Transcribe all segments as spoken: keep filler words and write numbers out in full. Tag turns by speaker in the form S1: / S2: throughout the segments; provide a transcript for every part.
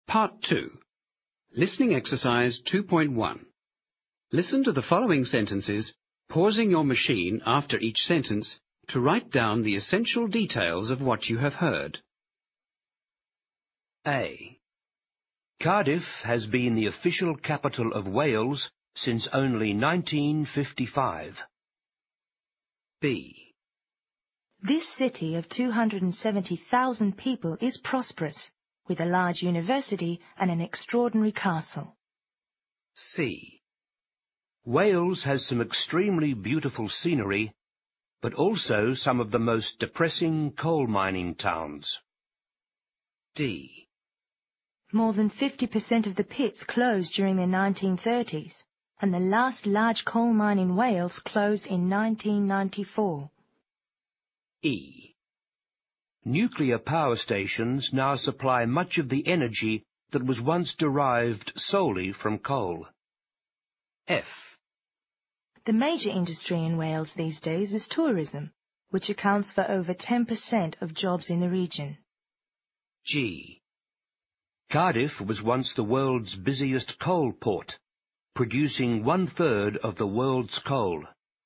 S1: Part two. Listening exercise two point one. Listen to the following sentences, pausing your machine after each sentence to write down the essential details of what you have heard.
S2: A. Cardiff has been the official capital of Wales since only nineteen fifty-five.
S1: B.
S3: This city of two hundred seventy thousand people is prosperous, with a large university and an extraordinary castle.
S1: C.
S2: Wales has some extremely beautiful scenery, but also some of the most depressing coal mining towns.
S1: D.
S3: More than fifty percent of the pits closed during the nineteen thirties, and the last large coal mine in Wales closed in nineteen ninety-four.
S1: E.
S2: Nuclear power stations now supply much of the energy that was once derived solely from coal.
S1: F.
S3: The major industry in Wales these days is tourism, which accounts for over ten percent of jobs in the region.
S1: G.
S2: Cardiff was once the world's busiest coal port, producing one-third of the world's coal.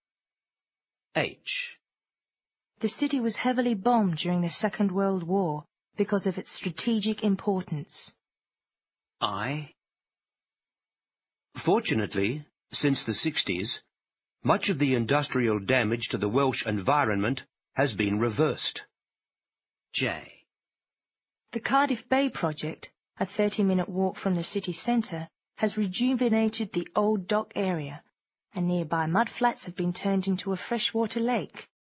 S1: H.
S3: The city was heavily bombed during the Second World War because of its strategic importance.
S1: I.
S2: Fortunately, since the sixties, much of the industrial damage to the Welsh environment has been reversed.
S1: J.
S3: The Cardiff Bay project, a thirty-minute walk from the city centre, has rejuvenated the old dock area, and nearby mudflats have been turned into a freshwater lake.